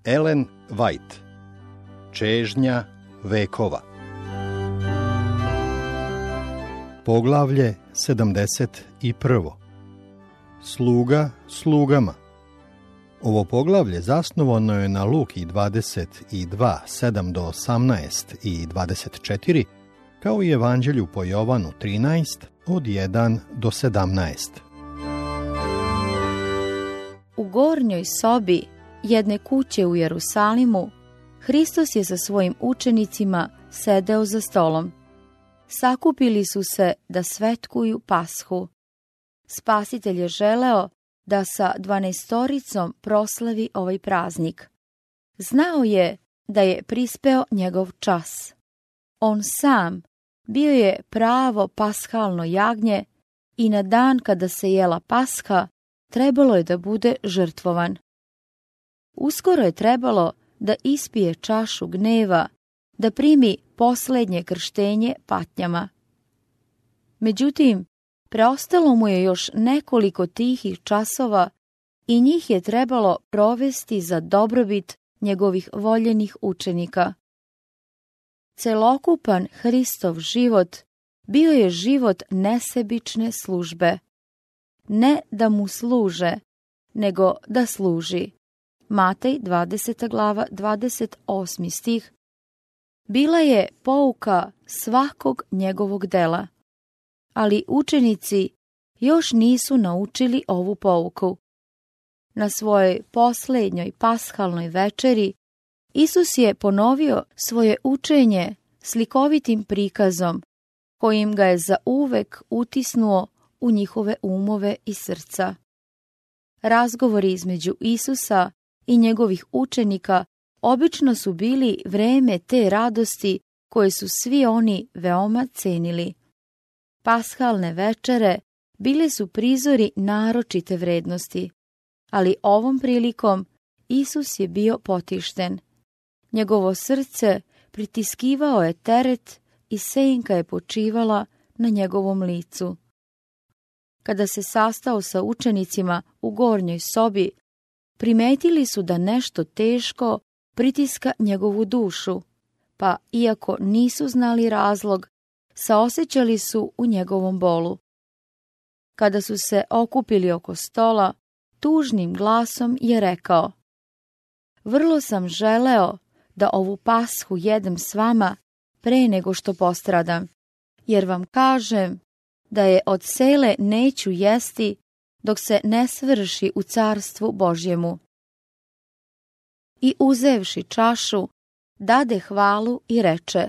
Ellen White. Čežnja vekova. Poglavlje 71. Sluga slugama. Ovo poglavlje zasnovano je na Luki 22, 7 do 18 i 24, kao i Evanđelju po Jovanu 13, od 1 do 17. U gornjoj sobi jedne kuće u Jerusalimu, Hristos je sa svojim učenicima sedeo za stolom. Sakupili su se da svetkuju Pashu. Spasitelj je želeo da sa 12 proslavi ovaj praznik. Znao je da je prispeo njegov čas. On sam bio je pravo pashalno jagnje i na dan kada se jela Pasha trebalo je da bude žrtvovan. Uskoro je trebalo da ispije čašu gneva, da primi posljednje krštenje patnjama. Međutim, preostalo mu je još nekoliko tihih časova i njih je trebalo provesti za dobrobit njegovih voljenih učenika. Celokupan Hristov život bio je život nesebične službe. Ne da mu služe, nego da služi. Matej 20. glava 28. stih. Bila je pouka svakog njegovog dela. Ali učenici još nisu naučili ovu pouku. Na svojoj posljednjoj pashalnoj večeri Isus je ponovio svoje učenje slikovitim prikazom, kojim ga je zauvek utisnuo u njihove umove i srca. Razgovori između Isusa i njegovih učenika obično su bili vreme te radosti koje su svi oni veoma cenili. Pashalne večere bile su prizori naročite vrednosti, ali ovom prilikom Isus je bio potišten. Njegovo srce pritiskivao je teret i senka je počivala na njegovom licu. Kada se sastao sa učenicima u gornjoj sobi, primetili su da nešto teško pritiska njegovu dušu, pa iako nisu znali razlog, saosećali su u njegovom bolu. Kada su se okupili oko stola, tužnim glasom je rekao: "Vrlo sam želeo da ovu Pashu jedem s vama pre nego što postradam, jer vam kažem da je od sele neću jesti dok se ne svrši u carstvu Božjemu." I uzevši čašu, dade hvalu i reče: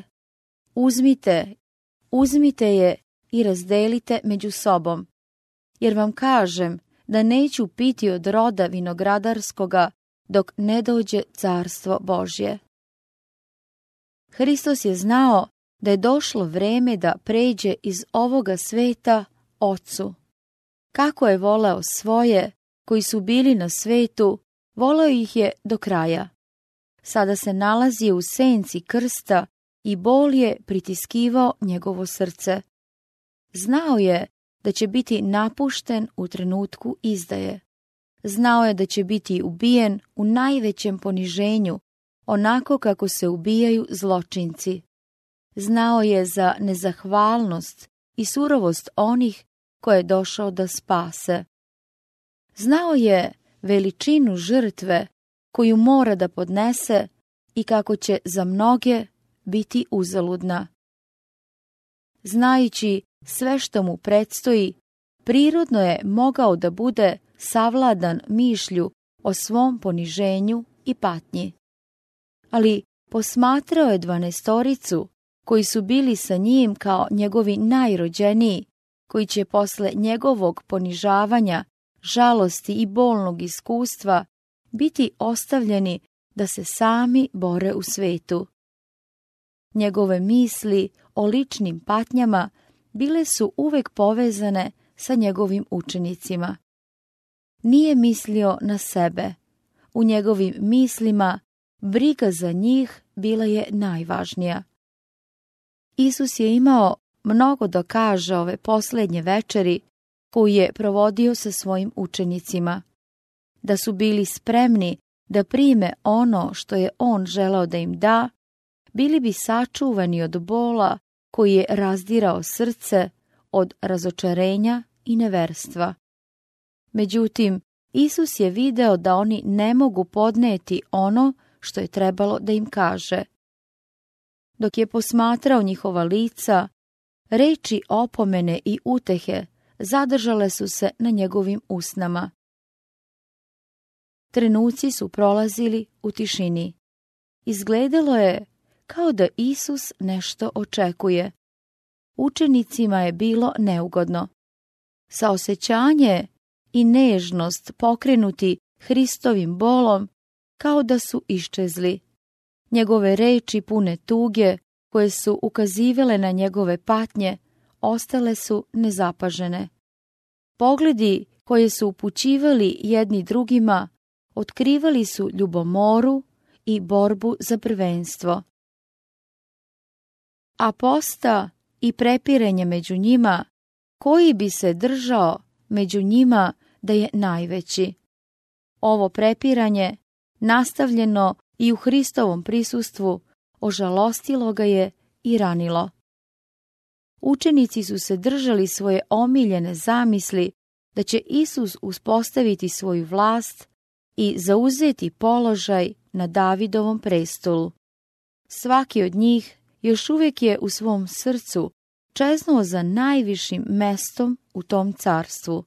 Uzmite je i razdelite među sobom, jer vam kažem da neću piti od roda vinogradarskoga dok ne dođe carstvo Božje. Hristos je znao da je došlo vreme da pređe iz ovoga sveta Ocu. Kako je voleo svoje koji su bili na svetu, voleo ih je do kraja. Sada se nalazi u senci krsta i bol je pritiskivao njegovo srce. Znao je da će biti napušten u trenutku izdaje. Znao je da će biti ubijen u najvećem poniženju, onako kako se ubijaju zločinci. Znao je za nezahvalnost i surovost onih koje je došao da spase. Znao je veličinu žrtve koju mora da podnese i kako će za mnoge biti uzaludna. Znajući sve što mu predstoji, prirodno je mogao da bude savladan mišlju o svom poniženju i patnji. Ali posmatrao je 12 koji su bili sa njim kao njegovi najrođeniji, koji će posle njegovog ponižavanja, žalosti i bolnog iskustva biti ostavljeni da se sami bore u svetu. Njegove misli o ličnim patnjama bile su uvek povezane sa njegovim učenicima. Nije mislio na sebe. U njegovim mislima briga za njih bila je najvažnija. Isus je imao mnogo da kaže ove posljednje večeri koju je provodio sa svojim učenicima. Da su bili spremni da prime ono što je on želeo da im da, bili bi sačuvani od bola koji je razdirao srce, od razočarenja i neverstva. Međutim, Isus je video da oni ne mogu podneti ono što je trebalo da im kaže. Dok je posmatrao njihova lica, reči opomene i utehe zadržale su se na njegovim usnama. Trenuci su prolazili u tišini. Izgledalo je kao da Isus nešto očekuje. Učenicima je bilo neugodno. Saosećanje i nežnost pokrenuti Hristovim bolom kao da su iščezli. Njegove reči pune tuge, koje su ukazivale na njegove patnje, ostale su nezapažene. Pogledi koje su upućivali jedni drugima otkrivali su ljubomoru i borbu za prvenstvo. Aposta i prepirenje među njima, koji bi se držao među njima da je najveći. Ovo prepiranje, nastavljeno i u Hristovom prisustvu, ožalostilo ga je i ranilo. Učenici su se držali svoje omiljene zamisli da će Isus uspostaviti svoju vlast i zauzeti položaj na Davidovom prestolu. Svaki od njih još uvijek je u svom srcu čeznuo za najvišim mestom u tom carstvu.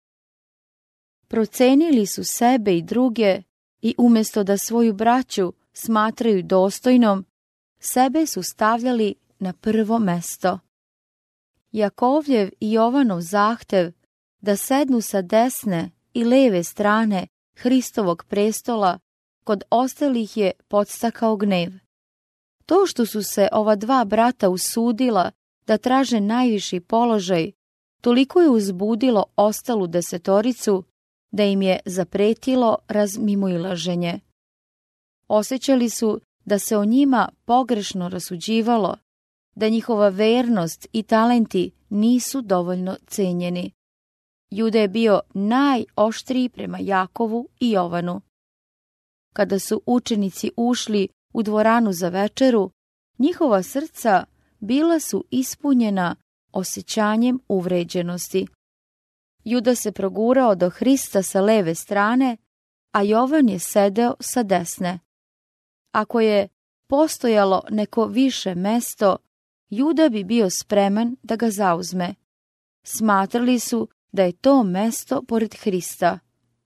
Procenili su sebe i druge i umjesto da svoju braću smatraju dostojnom, sebe su stavljali na prvo mesto. Jakovljev i Jovanov zahtev da sednu sa desne i leve strane Hristovog prestola kod ostalih je podstakao gnev. To što su se ova dva brata usudila da traže najviši položaj, toliko je uzbudilo ostalu desetoricu da im je zapretilo razmimoilaženje. Osjećali su da se o njima pogrešno rasuđivalo, da njihova vernost i talenti nisu dovoljno cenjeni. Juda je bio najoštriji prema Jakovu i Jovanu. Kada su učenici ušli u dvoranu za večeru, njihova srca bila su ispunjena osjećanjem uvređenosti. Juda se progurao do Hrista sa leve strane, a Jovan je sedeo sa desne. Ako je postojalo neko više mesto, Juda bi bio spreman da ga zauzme. Smatrali su da je to mesto pored Hrista.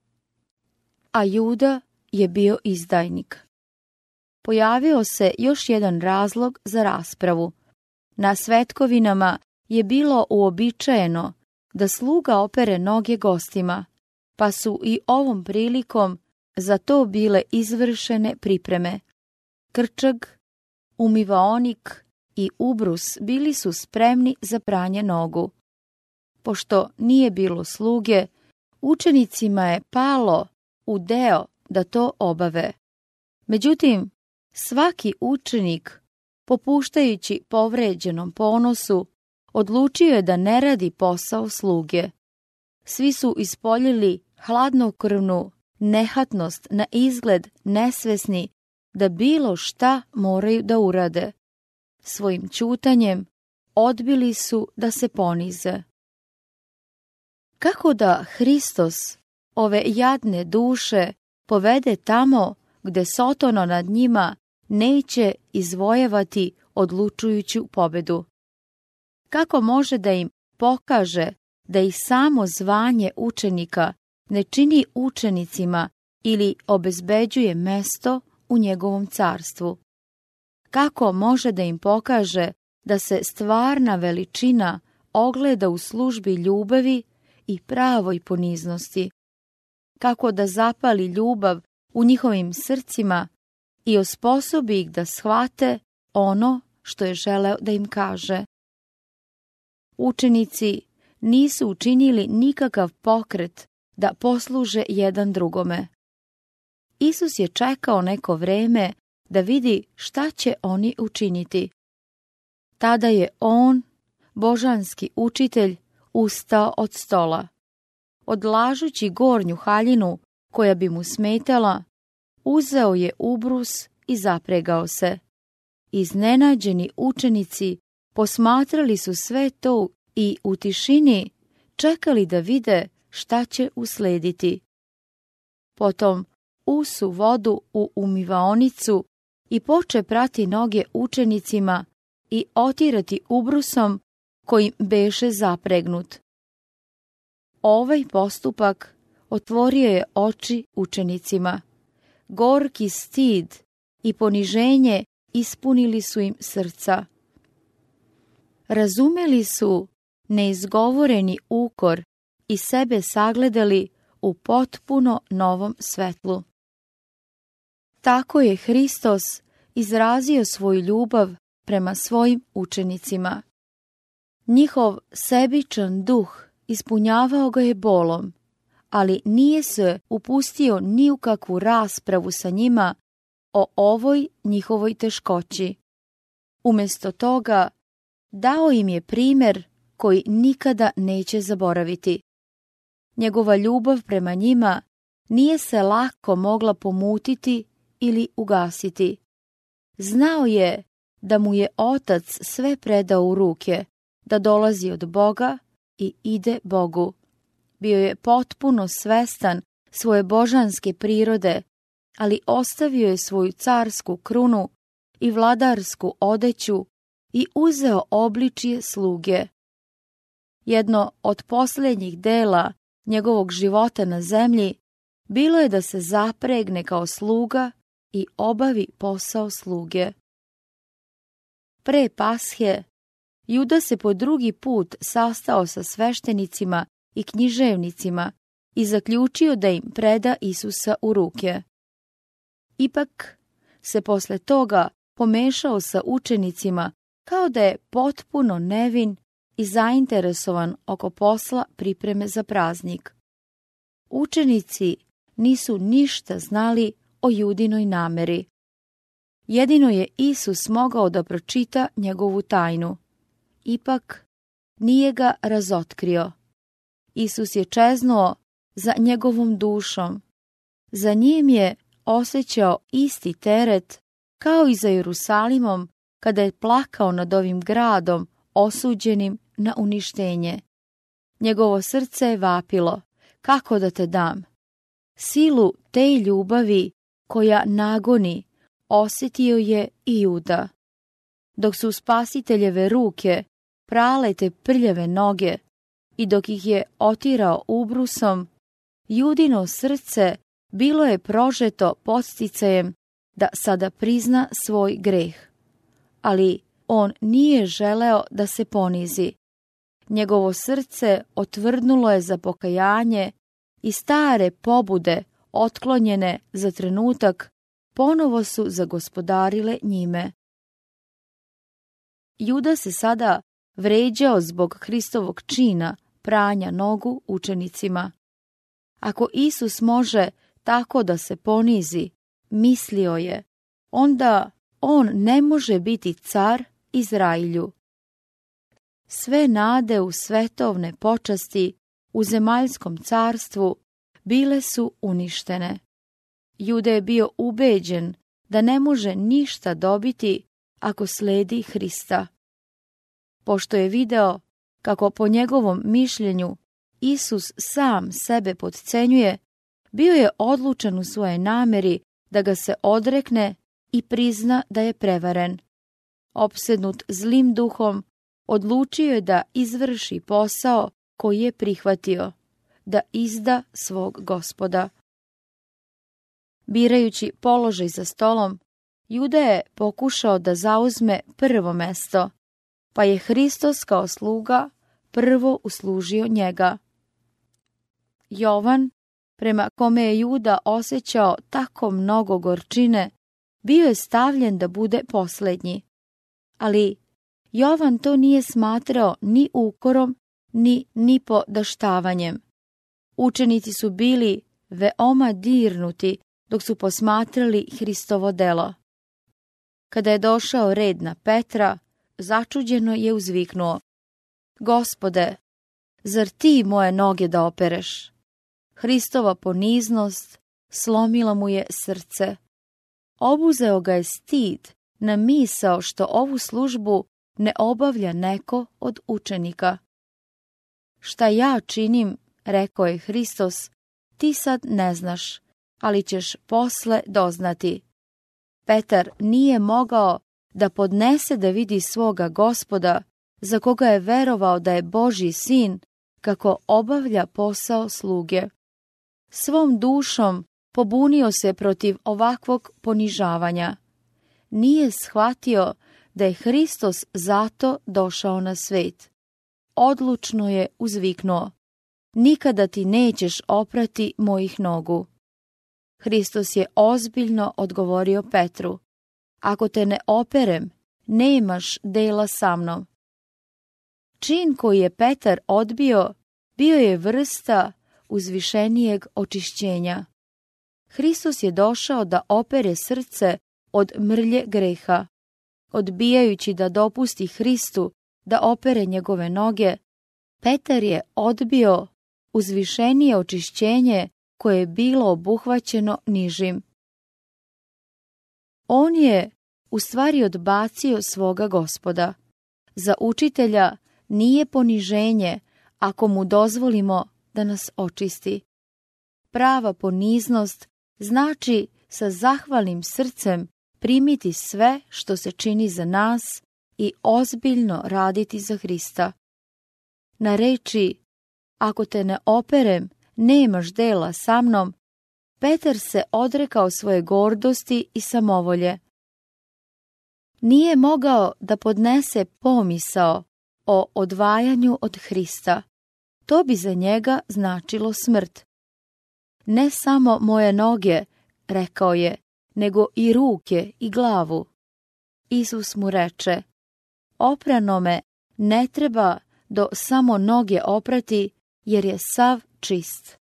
A Juda je bio izdajnik. Pojavio se još jedan razlog za raspravu. Na svetkovinama je bilo uobičajeno da sluga opere noge gostima, pa su i ovom prilikom za to bile izvršene pripreme. Krčag, umivaonik i ubrus bili su spremni za pranje nogu. Pošto nije bilo sluge, učenicima je palo u deo da to obave. Međutim, svaki učenik, popuštajući povređenom ponosu, odlučio je da ne radi posao sluge. Svi su ispoljili hladnokrvnu nehatnost na izgled nesvesni da bilo šta moraju da urade. Svojim ćutanjem odbili su da se ponize. Kako da Hristos ove jadne duše povede tamo gde Sotono nad njima neće izvojevati odlučujuću pobedu? Kako može da im pokaže da ih samo zvanje učenika ne čini učenicima ili obezbeđuje mesto u njegovom carstvu? Kako može da im pokaže da se stvarna veličina ogleda u službi ljubavi i pravoj poniznosti? Kako da zapali ljubav u njihovim srcima i osposobi ih da shvate ono što je želeo da im kaže? Učenici nisu učinili nikakav pokret da posluže jedan drugome. Isus je čekao neko vreme da vidi šta će oni učiniti. Tada je on, božanski učitelj, ustao od stola. Odlažući gornju haljinu koja bi mu smetala, uzeo je ubrus i zapregao se. Iznenađeni učenici posmatrali su sve to i u tišini čekali da vide šta će uslediti. Potom usu vodu u umivaonicu i poče prati noge učenicima i otirati ubrusom kojim beše zapregnut. Ovaj postupak otvorio je oči učenicima. Gorki stid i poniženje ispunili su im srca. Razumeli su neizgovoreni ukor i sebe sagledali u potpuno novom svetlu. Tako je Hristos izrazio svoju ljubav prema svojim učenicima. Njihov sebičan duh ispunjavao ga je bolom, ali nije se upustio ni u kakvu raspravu sa njima o ovoj njihovoj teškoći. Umjesto toga, dao im je primjer koji nikada neće zaboraviti. Njegova ljubav prema njima nije se lako mogla pomutiti ili ugasiti. Znao je da mu je Otac sve predao u ruke, da dolazi od Boga i ide Bogu. Bio je potpuno svestan svoje božanske prirode, ali ostavio je svoju carsku krunu i vladarsku odeću i uzeo obličje sluge. Jedno od posljednjih dela njegovog života na zemlji bilo je da se zapregne kao sluga i obavi posao sluge. Pre Pashe, Juda se po drugi put sastao sa sveštenicima i književnicima i zaključio da im preda Isusa u ruke. Ipak se posle toga pomešao sa učenicima kao da je potpuno nevin i zainteresovan oko posla pripreme za praznik. Učenici nisu ništa znali o Judinoj nameri. Jedino je Isus mogao da pročita njegovu tajnu. Ipak nije ga razotkrio. Isus je čeznuo za njegovom dušom. Za njim je osjećao isti teret kao i za Jerusalimom kada je plakao nad ovim gradom osuđenim na uništenje. Njegovo srce je vapilo, kako da te dam. Silu te ljubavi koja nagoni osjetio je i Juda. Dok su Spasiteljeve ruke prale te prljave noge i dok ih je otirao ubrusom, Judino srce bilo je prožeto podsticajem da sada prizna svoj greh. Ali on nije želeo da se ponizi. Njegovo srce otvrdnulo je za pokajanje i stare pobude, otklonjene za trenutak, ponovo su zagospodarile njime. Juda se sada vređao zbog Hristovog čina pranja nogu učenicima. Ako Isus može tako da se ponizi, mislio je, onda on ne može biti car Izrailju. Sve nade u svetovne počasti u zemaljskom carstvu bile su uništene. Juda je bio ubeđen da ne može ništa dobiti ako sledi Hrista. Pošto je video kako po njegovom mišljenju Isus sam sebe potcenjuje, bio je odlučan u svojoj nameri da ga se odrekne i prizna da je prevaren. Opsednut zlim duhom, odlučio je da izvrši posao koji je prihvatio, da izda svog Gospoda. Birajući položaj za stolom, Juda je pokušao da zauzme prvo mesto, pa je Hristos kao sluga prvo uslužio njega. Jovan, prema kome je Juda osjećao tako mnogo gorčine, bio je stavljen da bude posljednji. Ali Jovan to nije smatrao ni ukorom, ni podaštavanjem. Učenici su bili veoma dirnuti dok su posmatrali Hristovo delo. Kada je došao red na Petra, začuđeno je uzviknuo: Gospode, zar ti moje noge da opereš? Hristova poniznost, slomila mu je srce. Obuzeo ga je stid na misao što ovu službu ne obavlja neko od učenika. Šta ja činim, rekao je Hristos, ti sad ne znaš, ali ćeš posle doznati. Petar nije mogao da podnese da vidi svoga Gospoda, za koga je verovao da je Božji sin, kako obavlja posao sluge. Svom dušom pobunio se protiv ovakvog ponižavanja. Nije shvatio da je Hristos zato došao na svet. Odlučno je uzviknuo: nikada ti nećeš oprati mojih nogu. Hristos je ozbiljno odgovorio Petru: ako te ne operem, nemaš dela sa mnom. Čin koji je Petar odbio bio je vrsta uzvišenijeg očišćenja. Hristos je došao da opere srce od mrlje greha. Odbijajući da dopusti Hristu da opere njegove noge, Petar je odbio uzvišenije očišćenje koje je bilo obuhvaćeno nižim. On je u stvari odbacio svoga Gospoda. Za učitelja nije poniženje ako mu dozvolimo da nas očisti. Prava poniznost znači sa zahvalnim srcem primiti sve što se čini za nas i ozbiljno raditi za Hrista. Na reči ako te ne operem, nemaš dela sa mnom, Petar se odrekao svoje gordosti i samovolje. Nije mogao da podnese pomisao o odvajanju od Hrista. To bi za njega značilo smrt. Ne samo moje noge, rekao je, nego i ruke i glavu. Isus mu reče: oprano me ne treba do samo noge oprati, jer je sav čist.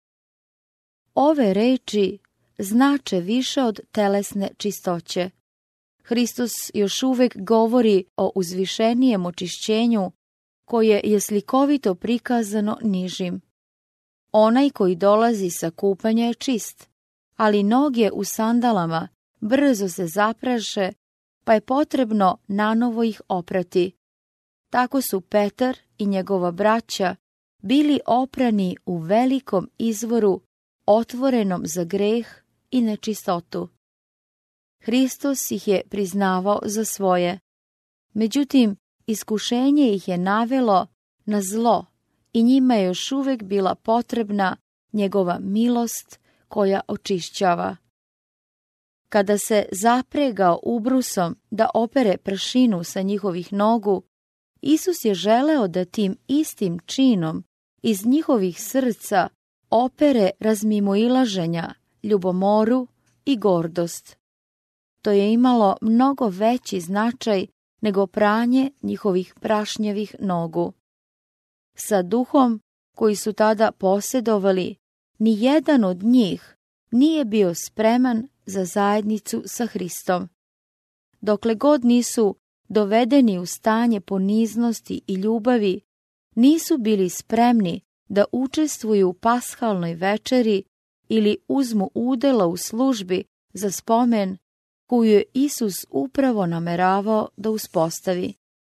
Ove reči znače više od telesne čistoće. Hristos još uvek govori o uzvišenijem očišćenju koje je slikovito prikazano nižim. Onaj koji dolazi sa kupanja je čist, ali noge u sandalama brzo se zapraše, pa je potrebno nanovo ih oprati. Tako su Petar i njegova braća bili oprani u velikom izvoru otvorenom za greh i nečistotu. Hristos ih je priznavao za svoje. Međutim, iskušenje ih je navelo na zlo i njima je još uvek bila potrebna njegova milost koja očišćava. Kada se zapregao ubrusom da opere pršinu sa njihovih nogu, Isus je želeo da tim istim činom iz njihovih srca opere razmimoilaženja, ljubomoru i gordost. To je imalo mnogo veći značaj nego pranje njihovih prašnjevih nogu. Sa duhom koji su tada posjedovali, ni jedan od njih nije bio spreman za zajednicu sa Hristom. Dokle god nisu dovedeni u stanje poniznosti i ljubavi, nisu bili spremni da učestvuju u pashalnoj večeri ili uzmu udjela u službi za spomen koju je Isus upravo nameravao da uspostavi.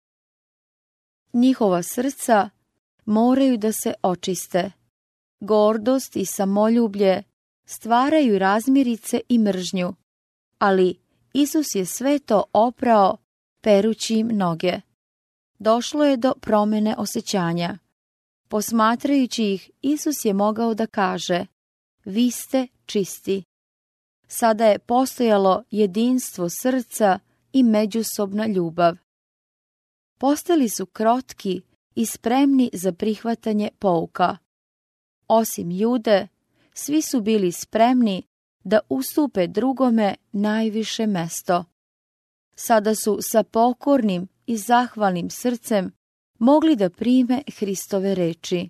Njihova srca moraju da se očiste. Gordost i samoljublje stvaraju razmirice i mržnju, ali Isus je sve to oprao perući im noge. Došlo je do promjene osjećanja. Posmatrajući ih, Isus je mogao da kaže: vi ste čisti. Sada je postojalo jedinstvo srca i međusobna ljubav. Postali su krotki i spremni za prihvatanje pouka. Osim Jude, svi su bili spremni da ustupe drugome najviše mesto. Sada su sa pokornim i zahvalnim srcem mogli da prime Hristove reči.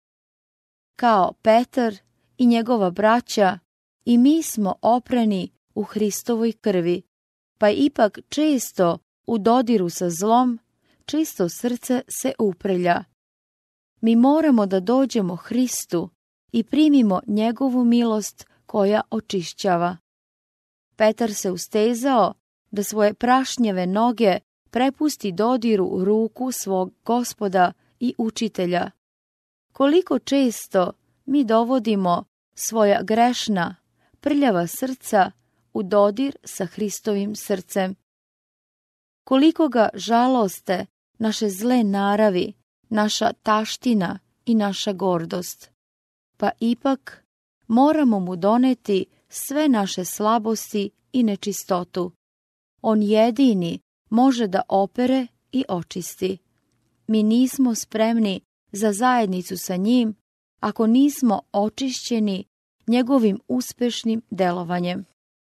Kao Petar i njegova braća, i mi smo oprani u Hristovoj krvi, pa ipak često u dodiru sa zlom, čisto srce se uprelja. Mi moramo da dođemo Hristu i primimo njegovu milost koja očišćava. Petar se ustezao da svoje prašnjeve noge prepusti dodiru ruku svog Gospoda i učitelja. Koliko često mi dovodimo svoja grešna, prljava srca u dodir sa Hristovim srcem. Koliko ga žaloste naše zle naravi, naša taština i naša gordost. Pa ipak moramo mu doneti sve naše slabosti i nečistotu. On jedini može da opere i očisti. Mi nismo spremni za zajednicu sa njim ako nismo očišćeni njegovim uspešnim delovanjem.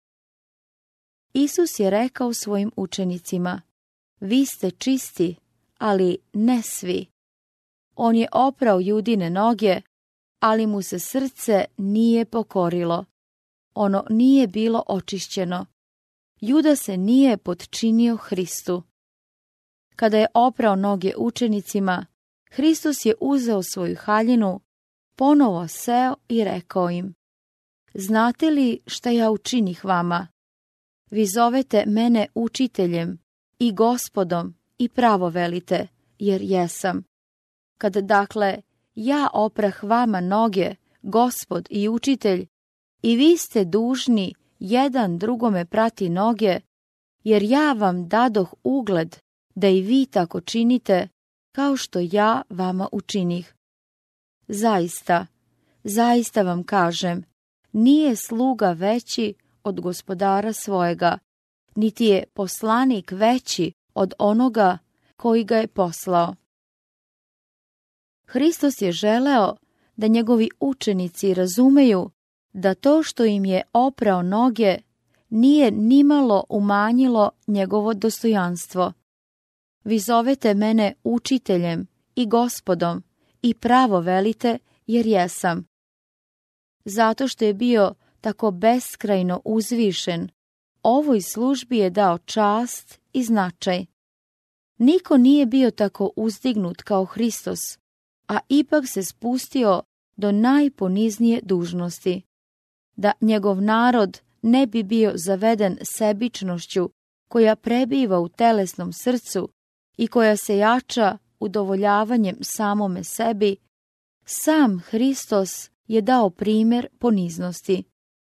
Isus je rekao svojim učenicima: vi ste čisti, ali ne svi. On je oprao Judine noge, ali mu se srce nije pokorilo. Ono nije bilo očišćeno. Juda se nije potčinio Hristu. Kada je oprao noge učenicima, Hristos je uzeo svoju haljinu, ponovo seo i rekao im: znate li šta ja učinih vama? Vi zovete mene učiteljem i Gospodom i pravo velite, jer jesam. Kad dakle ja oprah vama noge, Gospod i učitelj, i vi ste dužni jedan drugome prati noge, jer ja vam dadoh ugled da i vi tako činite, kao što ja vama učinih. Zaista, zaista vam kažem, nije sluga veći od gospodara svojega, niti je poslanik veći od onoga koji ga je poslao. Hristos je želeo da njegovi učenici razumeju da to što im je oprao noge nije nimalo umanjilo njegovo dostojanstvo. Vi zovete mene učiteljem i Gospodom i pravo velite, jer jesam. Zato što je bio tako beskrajno uzvišen, ovoj službi je dao čast i značaj. Niko nije bio tako uzdignut kao Hristos, a ipak se spustio do najponiznije dužnosti. Da njegov narod ne bi bio zaveden sebičnošću koja prebiva u telesnom srcu i koja se jača udovoljavanjem samome sebi, sam Hristos je dao primjer poniznosti.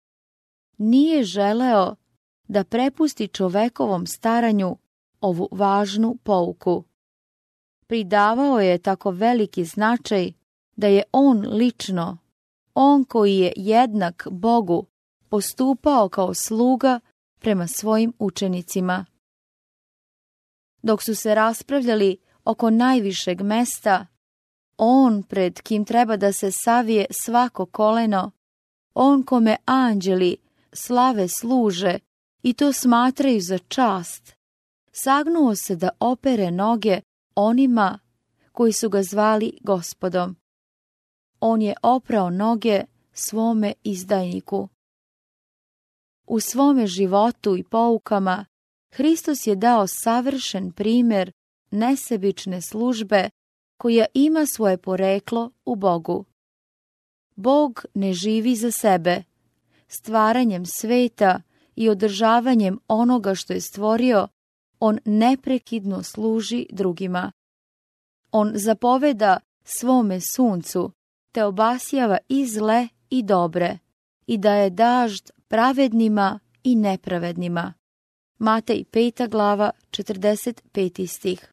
Nije želeo da prepusti čovekovom staranju ovu važnu pouku. Pridavao je tako veliki značaj da je on lično, on koji je jednak Bogu, postupao kao sluga prema svojim učenicima. Dok su se raspravljali oko najvišeg mesta, on pred kim treba da se savije svako koleno, on kome anđeli slave služe i to smatraju za čast, sagnuo se da opere noge onima koji su ga zvali Gospodom. On je oprao noge svome izdajniku. U svome životu i poukama Hristos je dao savršen primjer nesebične službe koja ima svoje poreklo u Bogu. Bog ne živi za sebe. Stvaranjem sveta i održavanjem onoga što je stvorio, on neprekidno služi drugima. On zapoveda svome suncu, te obasjava i zle i dobre, i daje dažd pravednima i nepravednima. Matej 5. glava, 45. stih.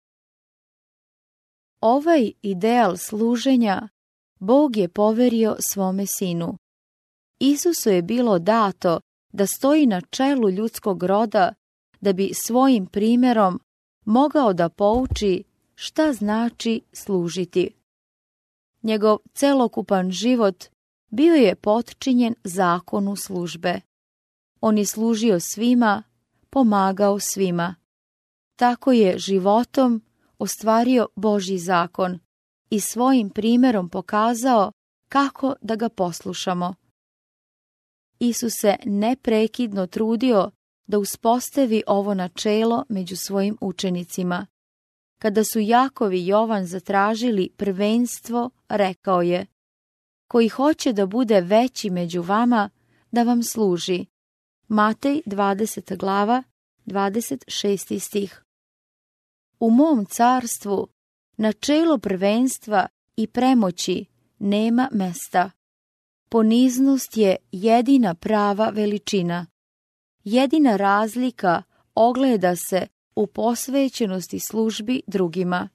Ovaj ideal služenja Bog je poverio svome sinu. Isusu je bilo dato da stoji na čelu ljudskog roda da bi svojim primjerom mogao da pouči šta znači služiti. Njegov celokupan život bio je potčinjen zakonu službe. On je služio svima, pomagao svima. Tako je životom ostvario Božji zakon i svojim primjerom pokazao kako da ga poslušamo. Isus se neprekidno trudio da uspostavi ovo načelo među svojim učenicima. Kada su Jakov i Jovan zatražili prvenstvo, rekao je: koji hoće da bude veći među vama, da vam služi. Matej 20. glava, 26. stih. U mom carstvu načelo prvenstva i premoći nema mesta. Poniznost je jedina prava veličina. Jedina razlika ogleda se u posvećenosti službi drugima.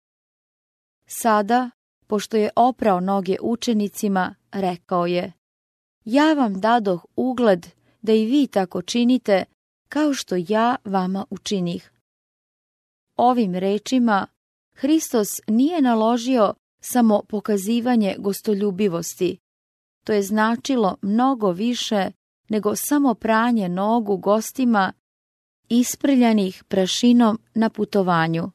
Sada, pošto je oprao noge učenicima, rekao je: Ja vam dadoh ugled da i vi tako činite, kao što ja vama učinih. Ovim rečima Hristos nije naložio samo pokazivanje gostoljubivosti. To je značilo mnogo više nego samo pranje nogu gostima isprljanih prašinom na putovanju.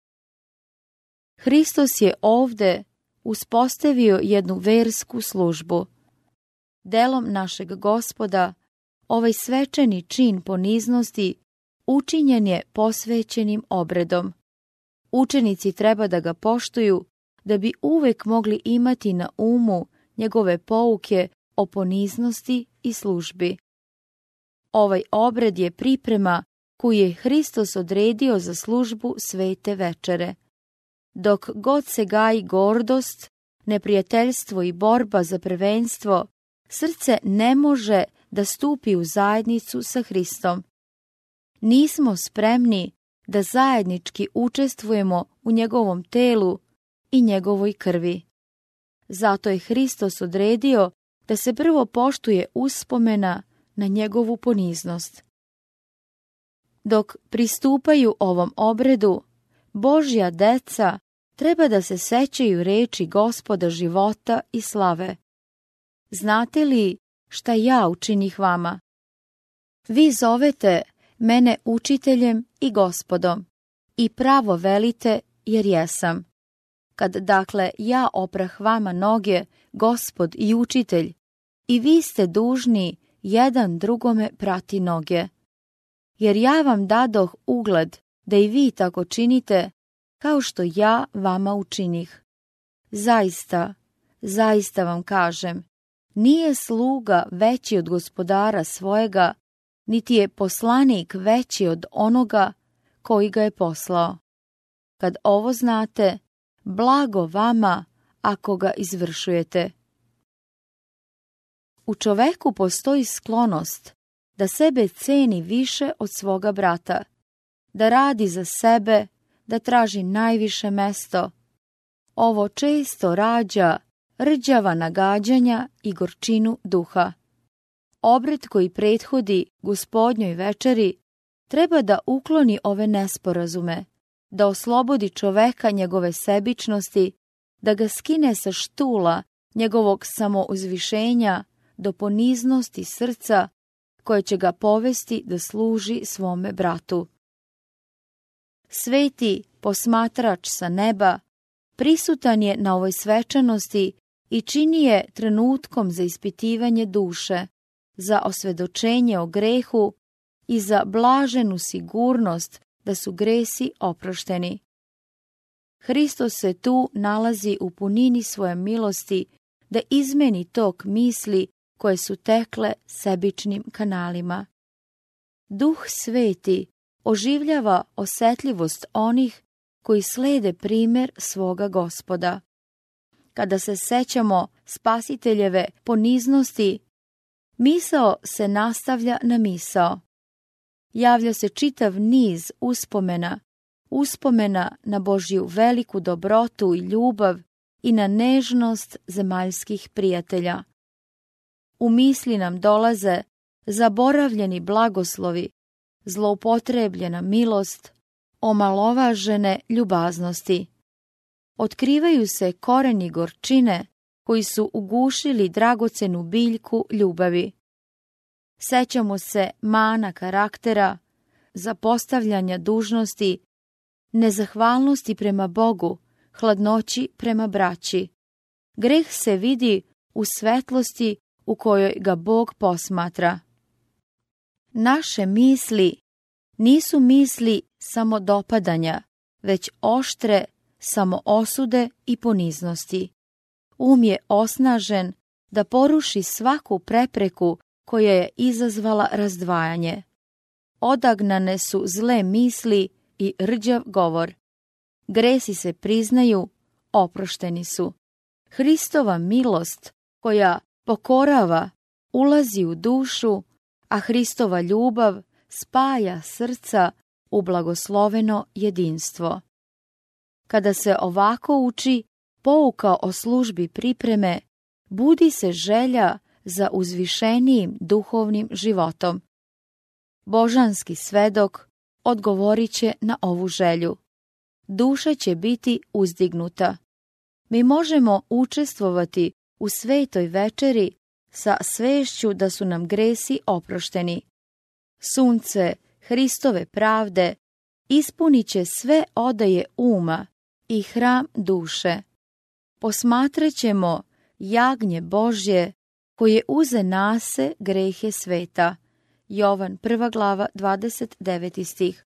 Hristos je ovde uspostavio jednu versku službu. Delom našeg Gospoda, ovaj svečani čin poniznosti učinjen je posvećenim obredom. Učenici treba da ga poštuju da bi uvek mogli imati na umu njegove pouke o poniznosti i službi. Ovaj obred je priprema koju je Hristos odredio za službu svete večere. Dok god se gaji gordost, neprijateljstvo i borba za prvenstvo, srce ne može da stupi u zajednicu sa Hristom. Nismo spremni da zajednički učestvujemo u njegovom telu i njegovoj krvi. Zato je Hristos odredio da se prvo poštuje uspomena na njegovu poniznost. Dok pristupaju ovom obredu, Božja deca treba da se sećaju reči Gospoda života i slave. Znate li šta ja učinih vama? Vi zovete mene učiteljem i Gospodom i pravo velite jer jesam. Kad dakle ja oprah vama noge, Gospod i učitelj, i vi ste dužni jedan drugome prati noge. Jer ja vam dadoh ugled da i vi tako činite, kao što ja vama učinih. Zaista, zaista vam kažem, nije sluga veći od gospodara svojega, niti je poslanik veći od onoga koji ga je poslao. Kad ovo znate, blago vama ako ga izvršujete. U čoveku postoji sklonost da sebe ceni više od svoga brata, da radi za sebe, da traži najviše mesto. Ovo često rađa rđava nagađanja i gorčinu duha. Obred koji prethodi Gospodnjoj večeri treba da ukloni ove nesporazume, da oslobodi čoveka njegove sebičnosti, da ga skine sa štula njegovog samouzvišenja do poniznosti srca koje će ga povesti da služi svome bratu. Sveti posmatrač sa neba prisutan je na ovoj svečanosti i čini je trenutkom za ispitivanje duše, za osvedočenje o grehu i za blaženu sigurnost da su gresi oprošteni. Hristos se tu nalazi u punini svoje milosti da izmeni tok misli koje su tekle sebičnim kanalima. Duh Sveti oživljava osetljivost onih koji slede primer svoga Gospoda. Kada se sećamo Spasiteljeve poniznosti, misao se nastavlja na misao. Javlja se čitav niz uspomena na Božju veliku dobrotu i ljubav i na nežnost zemaljskih prijatelja. U misli nam dolaze zaboravljeni blagoslovi, zloupotrebljena milost, omalovažene ljubaznosti. Otkrivaju se koreni gorčine koji su ugušili dragocenu biljku ljubavi. Sećamo se mana karaktera, zapostavljanja dužnosti, nezahvalnosti prema Bogu, hladnoći prema braći. Greh se vidi u svetlosti u kojoj ga Bog posmatra. Naše misli nisu misli samodopadanja, već oštre samoosude i poniznosti. Je osnažen da poruši svaku prepreku koja je izazvala razdvajanje. Odagnane su zle misli i rđav govor. Gresi se priznaju, oprošteni su. Hristova milost koja pokorava, ulazi u dušu, a Hristova ljubav spaja srca u blagosloveno jedinstvo. Kada se ovako uči pouka o službi pripreme, budi se želja za uzvišenijim duhovnim životom. Božanski svedok odgovorit će na ovu želju. Duša će biti uzdignuta. Mi možemo učestvovati u svetoj večeri sa svešću da su nam gresi oprošteni. Sunce Hristove pravde ispunit će sve odaje uma i hram duše. Posmatrat ćemo jagnje Božje koje uze nase grehe sveta. Jovan 1. glava 29. stih.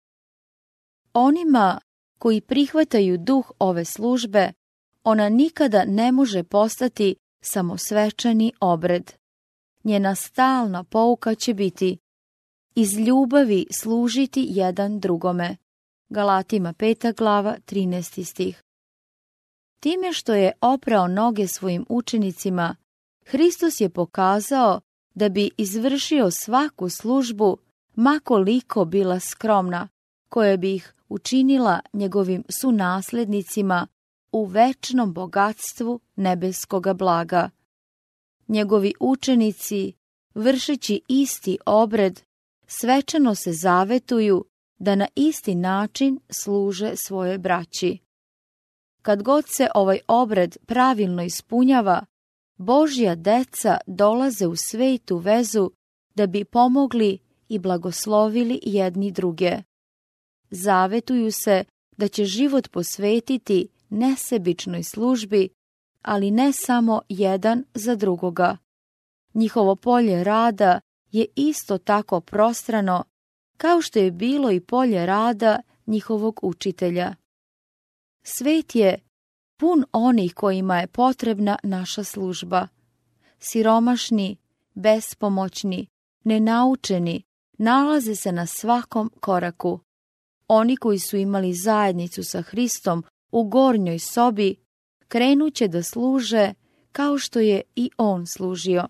Onima koji prihvataju duh ove službe, ona nikada ne može postati samo svečani obred. Njena stalna pouka će biti iz ljubavi služiti jedan drugome. Galatima 5. glava 13. stih. Time što je oprao noge svojim učenicima, Hristos je pokazao da bi izvršio svaku službu, ma koliko bila skromna, koja bi ih učinila njegovim sunaslednicima u večnom bogatstvu nebeskoga blaga. Njegovi učenici, vršeći isti obred, svečano se zavetuju da na isti način služe svojoj braći. Kad god se ovaj obred pravilno ispunjava, Božja deca dolaze u svetu vezu da bi pomogli i blagoslovili jedni druge. Zavetuju se da će život posvetiti nesebičnoj službi, ali ne samo jedan za drugoga. Njihovo polje rada je isto tako prostrano, kao što je bilo i polje rada njihovog učitelja. Svet je pun onih kojima je potrebna naša služba. Siromašni, bespomoćni, nenaučeni, nalaze se na svakom koraku. Oni koji su imali zajednicu sa Hristom u gornjoj sobi, krenuće da služe kao što je i on služio.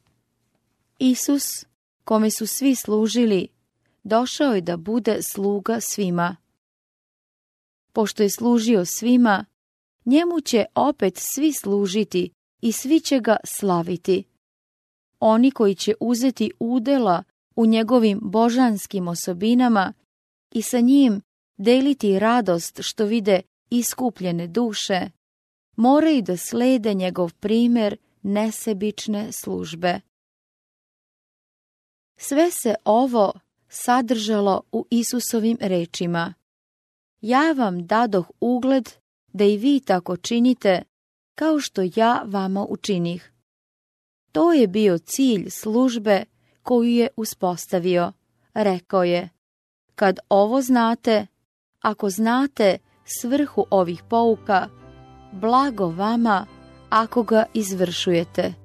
Isus, kome su svi služili, došao je da bude sluga svima. Pošto je služio svima, njemu će opet svi služiti i svi će ga slaviti. Oni koji će uzeti udela u njegovim božanskim osobinama i sa njim deliti radost što vide iskupljene duše, moraju da slede njegov primjer nesebične službe. Sve se ovo sadržalo u Isusovim rečima. Ja vam dadoh ugled da i vi tako činite, kao što ja vama učinih. To je bio cilj službe koju je uspostavio. Rekao je, kad ovo znate, ako znate svrhu ovih pouka, blago vama ako ga izvršujete.